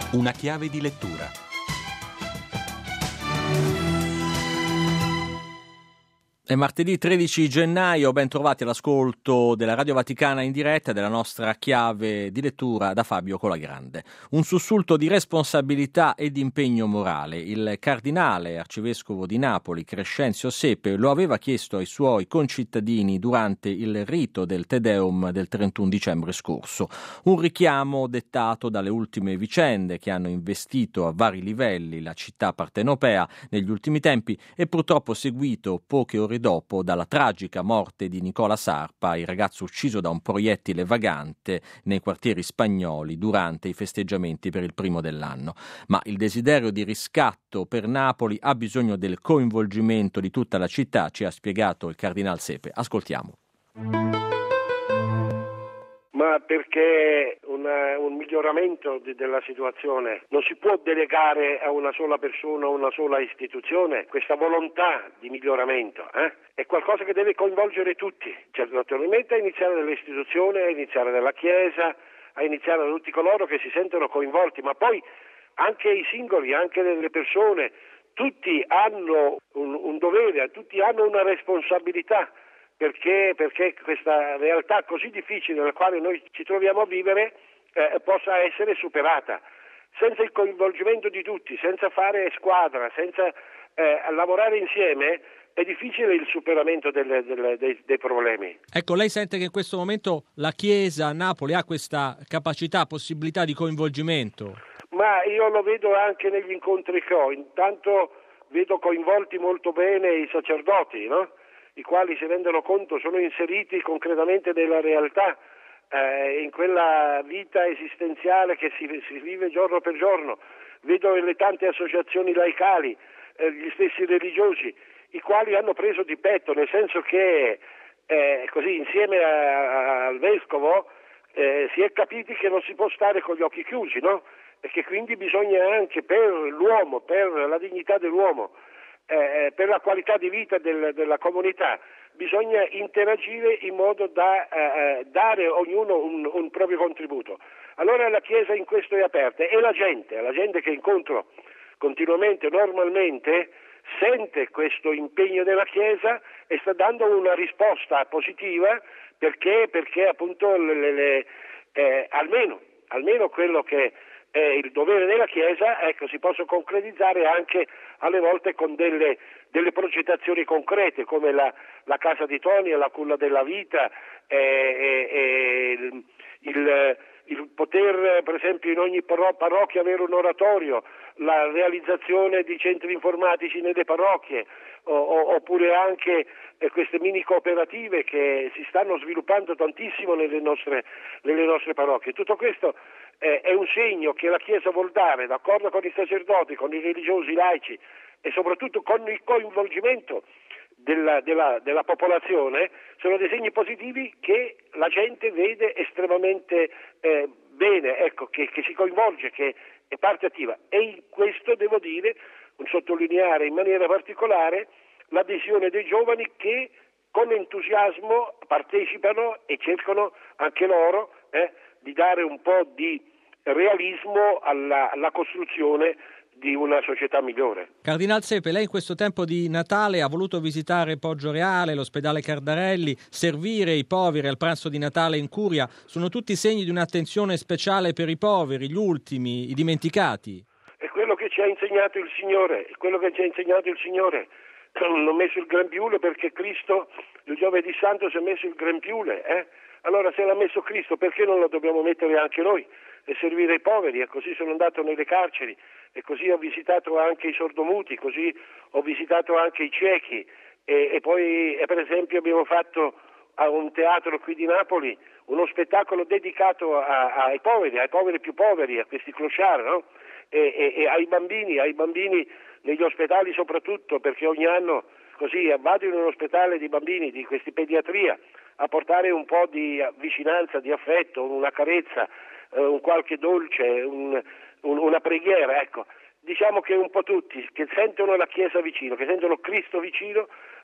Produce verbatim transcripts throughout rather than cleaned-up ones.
Una chiave di lettura. È martedì tredici gennaio, ben trovati all'ascolto della Radio Vaticana in diretta della nostra chiave di lettura da Fabio Colagrande. Un sussulto di responsabilità e di impegno morale. Il cardinale arcivescovo di Napoli, Crescenzio Sepe, lo aveva chiesto ai suoi concittadini durante il rito del Te Deum del trentuno dicembre scorso. Un richiamo dettato dalle ultime vicende che hanno investito a vari livelli la città partenopea negli ultimi tempi e purtroppo seguito poche ore dopo dalla tragica morte di Nicola Sarpa, il ragazzo ucciso da un proiettile vagante nei quartieri spagnoli durante i festeggiamenti per il primo dell'anno. Ma il desiderio di riscatto per Napoli ha bisogno del coinvolgimento di tutta la città, ci ha spiegato il Cardinal Sepe. Ascoltiamo. Ma perché una, un miglioramento di, della situazione non si può delegare a una sola persona, a una sola istituzione, questa volontà di miglioramento, eh? È qualcosa che deve coinvolgere tutti, cioè, naturalmente a iniziare dalle istituzioni, a iniziare dalla Chiesa, a iniziare da tutti coloro che si sentono coinvolti, ma poi anche i singoli, anche le persone, tutti hanno un, un dovere, tutti hanno una responsabilità. Perché, perché questa realtà così difficile nella quale noi ci troviamo a vivere eh, possa essere superata. Senza il coinvolgimento di tutti, senza fare squadra, senza eh, lavorare insieme, è difficile il superamento delle, delle, dei, dei problemi. Ecco, lei sente che in questo momento la Chiesa a Napoli ha questa capacità, possibilità di coinvolgimento? Ma io lo vedo anche negli incontri che ho. Intanto vedo coinvolti molto bene i sacerdoti, no? I quali si rendono conto, sono inseriti concretamente nella realtà, eh, in quella vita esistenziale che si, si vive giorno per giorno. Vedo le tante associazioni laicali, eh, gli stessi religiosi, i quali hanno preso di petto, nel senso che eh, così insieme a, a, al vescovo eh, si è capiti che non si può stare con gli occhi chiusi, no? E che quindi bisogna anche per l'uomo, per la dignità dell'uomo, Eh, per la qualità di vita del, della comunità, bisogna interagire in modo da eh, dare ognuno un, un proprio contributo. Allora la Chiesa in questo è aperta e la gente, la gente che incontro continuamente, normalmente, sente questo impegno della Chiesa e sta dando una risposta positiva perché, perché appunto le, le, eh, almeno, almeno quello che è il dovere della Chiesa, ecco, si possa concretizzare anche alle volte con delle, delle progettazioni concrete come la, la Casa di Tonia, la Culla della Vita, eh, eh, il, il poter per esempio in ogni parrocchia avere un oratorio, la realizzazione di centri informatici nelle parrocchie, o, o, oppure anche eh, queste mini cooperative che si stanno sviluppando tantissimo nelle nostre, nelle nostre parrocchie. Tutto questo eh, è un segno che la Chiesa vuol dare, d'accordo con i sacerdoti, con i religiosi, i laici e soprattutto con il coinvolgimento della, della, della popolazione, sono dei segni positivi che la gente vede estremamente eh, bene, ecco, che, che si coinvolge, che è parte attiva. E in questo devo dire, sottolineare in maniera particolare l'adesione dei giovani che con entusiasmo partecipano e cercano anche loro eh, di dare un po' di realismo alla, alla costruzione di una società migliore. Cardinal Sepe, lei in questo tempo di Natale ha voluto visitare Poggioreale, l'ospedale Cardarelli, servire i poveri al pranzo di Natale in curia. Sono tutti segni di un'attenzione speciale per i poveri, gli ultimi, i dimenticati. È quello che ci ha insegnato il Signore, è quello che ci ha insegnato il Signore. Non ho messo il grembiule perché Cristo il giovedì santo si è messo il grembiule, eh? Allora se l'ha messo Cristo perché non lo dobbiamo mettere anche noi e servire i poveri? E così sono andato nelle carceri e così ho visitato anche i sordomuti, così ho visitato anche i ciechi e, e poi e per esempio abbiamo fatto a un teatro qui di Napoli uno spettacolo dedicato a, a, ai poveri, ai poveri più poveri, a questi clochard, no? E, e, e ai bambini, ai bambini negli ospedali soprattutto, perché ogni anno così vado in un ospedale di bambini, di questi pediatria, a portare un po' di vicinanza, di affetto, una carezza, eh, un qualche dolce, un, un, una preghiera, ecco. Diciamo che un po' tutti che sentono la Chiesa vicino, che sentono Cristo vicino,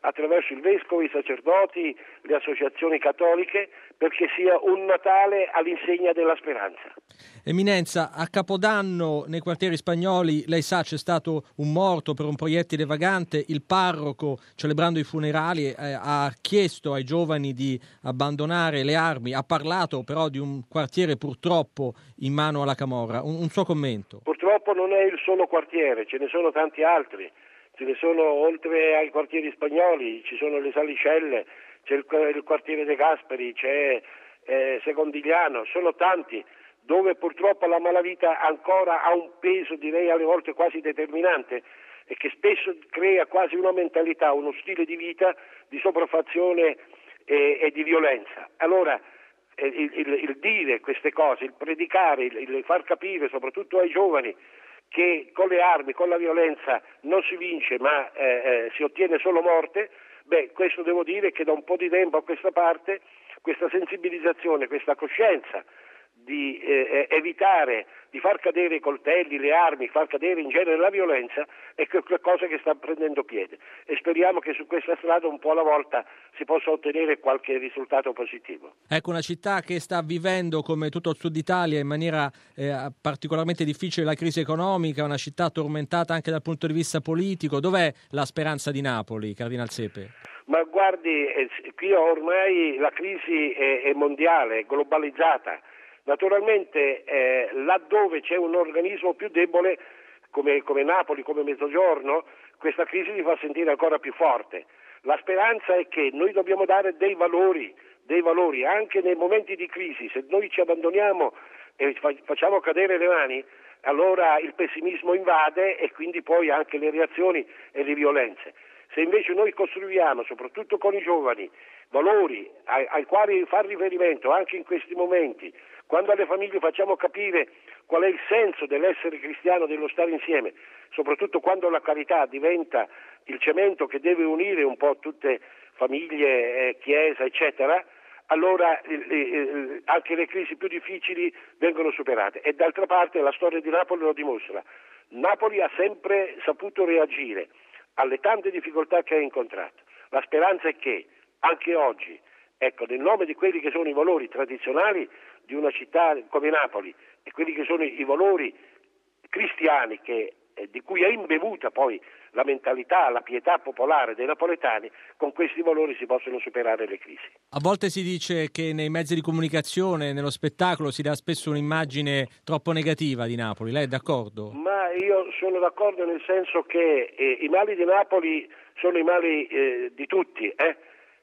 attraverso il vescovo, i sacerdoti, le associazioni cattoliche, perché sia un Natale all'insegna della speranza. Eminenza, a Capodanno nei quartieri spagnoli, lei sa, c'è stato un morto per un proiettile vagante. Il parroco, celebrando i funerali, eh, ha chiesto ai giovani di abbandonare le armi. Ha parlato però di un quartiere purtroppo in mano alla camorra. Un, un suo commento. Purtroppo non è il solo quartiere, ce ne sono tanti altri. Ce ne sono, oltre ai quartieri spagnoli, ci sono le Salicelle, c'è il, il quartiere De Gasperi, c'è eh, Secondigliano, sono tanti dove purtroppo la malavita ancora ha un peso, direi alle volte quasi determinante, e che spesso crea quasi una mentalità, uno stile di vita di sopraffazione e, e di violenza. Allora eh, il, il, il dire queste cose, il predicare, il, il far capire soprattutto ai giovani che con le armi, con la violenza non si vince ma eh, eh, si ottiene solo morte, beh, questo devo dire che da un po' di tempo a questa parte questa sensibilizzazione, questa coscienza di eh, evitare di far cadere i coltelli, le armi, far cadere in genere la violenza, è qualcosa che sta prendendo piede e speriamo che su questa strada un po' alla volta si possa ottenere qualche risultato positivo. Ecco, una città che sta vivendo, come tutto il sud Italia, in maniera eh, particolarmente difficile la crisi economica, una città tormentata anche dal punto di vista politico. Dov'è la speranza di Napoli, Cardinal Sepe? Ma guardi, eh, qui ormai la crisi è, è mondiale, è globalizzata. Naturalmente eh, laddove c'è un organismo più debole come, come Napoli, come Mezzogiorno, questa crisi si fa sentire ancora più forte. La speranza è che noi dobbiamo dare dei valori, dei valori anche nei momenti di crisi. Se noi ci abbandoniamo e facciamo cadere le mani, allora il pessimismo invade e quindi poi anche le reazioni e le violenze. Se invece noi costruiamo, soprattutto con i giovani, valori ai, ai quali far riferimento anche in questi momenti, quando alle famiglie facciamo capire qual è il senso dell'essere cristiano, dello stare insieme, soprattutto quando la carità diventa il cemento che deve unire un po' tutte famiglie, eh, chiesa, eccetera, allora eh, eh, anche le crisi più difficili vengono superate. E d'altra parte la storia di Napoli lo dimostra. Napoli ha sempre saputo reagire alle tante difficoltà che ha incontrato. La speranza è che anche oggi, ecco, nel nome di quelli che sono i valori tradizionali di una città come Napoli e quelli che sono i valori cristiani che, eh, di cui è imbevuta poi la mentalità, la pietà popolare dei napoletani, con questi valori si possono superare le crisi. A volte si dice che nei mezzi di comunicazione, nello spettacolo, si dà spesso un'immagine troppo negativa di Napoli. Lei è d'accordo? Ma io sono d'accordo nel senso che eh, i mali di Napoli sono i mali eh, di tutti. Eh?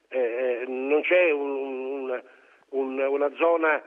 Eh, non c'è un, un, una zona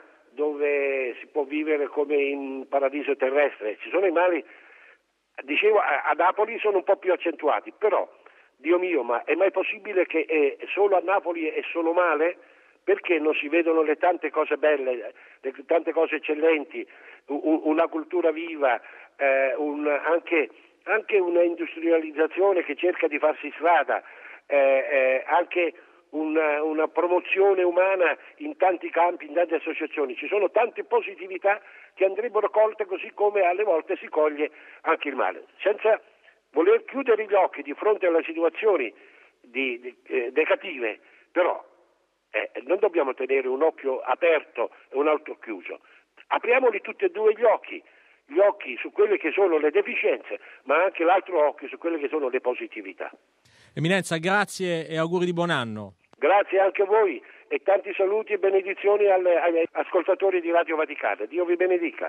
dove si può vivere come in paradiso terrestre. Ci sono i mali, dicevo, a, a Napoli sono un po' più accentuati, però, Dio mio, ma è mai possibile che eh, solo a Napoli è solo male? Perché non si vedono le tante cose belle, le tante cose eccellenti, un, una cultura viva, eh, un, anche, anche una industrializzazione che cerca di farsi strada, eh, eh, anche Una, una promozione umana in tanti campi, in tante associazioni. Ci sono tante positività che andrebbero colte, così come alle volte si coglie anche il male, senza voler chiudere gli occhi di fronte alle situazioni di, di, eh, negative, però eh, non dobbiamo tenere un occhio aperto e un altro chiuso. Apriamoli tutti e due gli occhi, gli occhi su quelle che sono le deficienze, ma anche l'altro occhio su quelle che sono le positività. Eminenza, grazie e auguri di buon anno. Grazie anche a voi e tanti saluti e benedizioni alle, agli ascoltatori di Radio Vaticana. Dio vi benedica.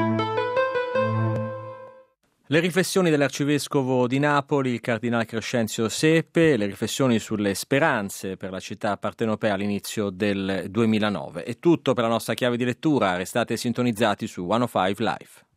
Le riflessioni dell'arcivescovo di Napoli, il cardinale Crescenzio Sepe, le riflessioni sulle speranze per la città partenopea all'inizio del duemilanove. È tutto per la nostra chiave di lettura, restate sintonizzati su centocinque Live.